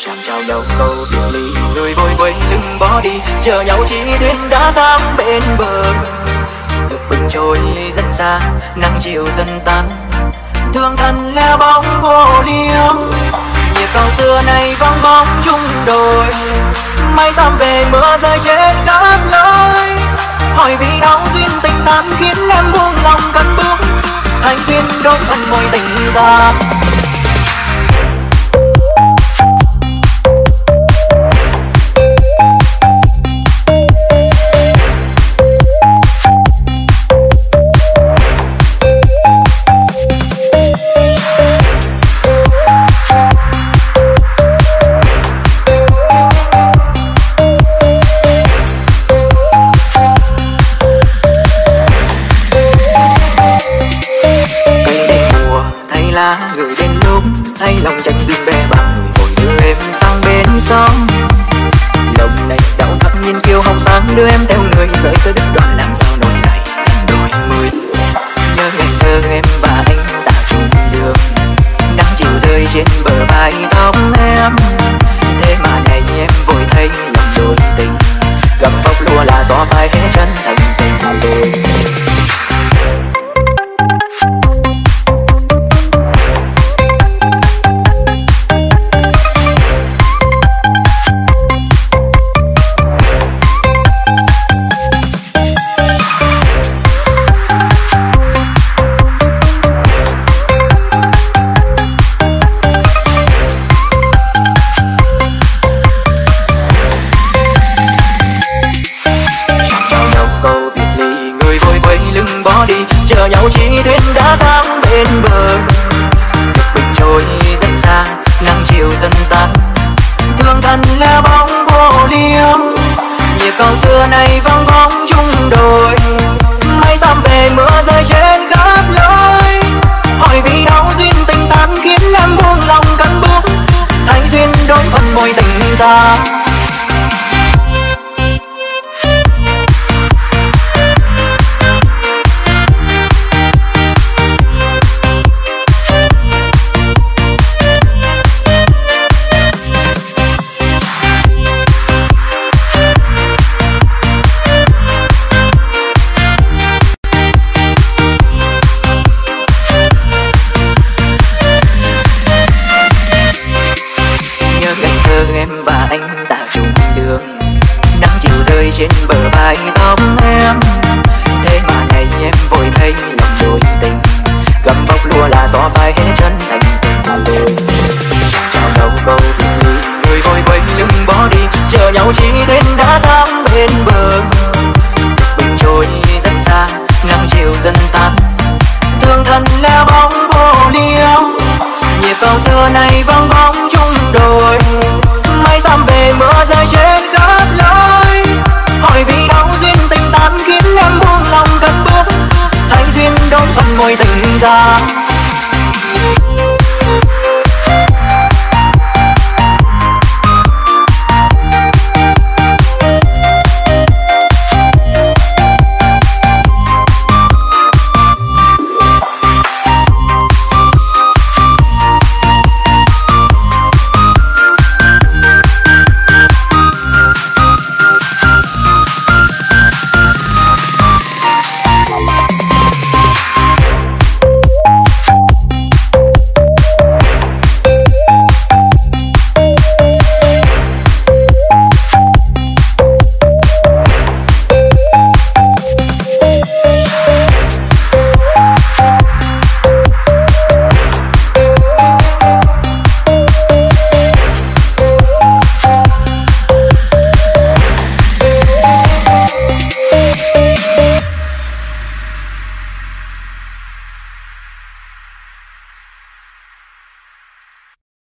Chàng chào nhau câu biệt ly, người vội vây lưng bỏ đi, chờ nhau chỉ thuyền đã sang bên bờ. Nước bừng trôi dần xa, nắng chiều dần tan, thương thân lẻ bóng cô liêu. Nhịp cầu xưa nay vắng bóng chung đồi, mây xăm về mưa rơi trên khắp lối. Hỏi vì đâu duyên tình tan khiến em buông lòng cất bước, thành duyên đôi phần môi tình ta. Gửi đến lúc hay lòng tranh duyên bè bằng người vội đưa em sang bên sông. Lòng này đau thắt nhìn kiêu hồng sáng đưa em theo người rời tới đứt đoạn, làm sao nỗi này thành đôi mươi. Nhớ ngày thơ em và anh đã chung đường, nắng chiều rơi trên bờ vai tóc em. Thế mà này em vội thấy lòng đôi tình, gầm vóc lúa là gió phai hết chân thành tình đôi. Chờ nhau chỉ thuyền đã sang bên bờ. Nước bình trôi dần xa, nắng chiều dần tan, thương thân lẻ bóng cô liêu. Nhịp cầu xưa nay vắng bóng chung đồi, mây xăm về mưa rơi trên khắp lối. Hỏi vì đâu duyên tình tan khiến em buông lòng cất bước, thành duyên đôi phần môi tình ta. Em và anh đã chung đường, nắng chiều rơi trên bờ vai tóc em. Thế mà này em vội thấy lòng đôi tình, gầm vóc lúa là gió phai hết chân thành tình đôi. Chào nhau câu biệt ly, người vội vây lưng bỏ đi, chờ nhau chỉ thuyền đã sang bên bờ. Nước bình trôi dần xa, nắng chiều dần tan, thương thân lẻ bóng cô liêu. Nhịp cầu xưa nay vắng bóng chung đồi, mây xăm về mưa rơi trên khắp lối. Hỏi vì đâu duyên tình tan khiến em buông lòng cất bước, thành duyên đôi phần môi tình ta.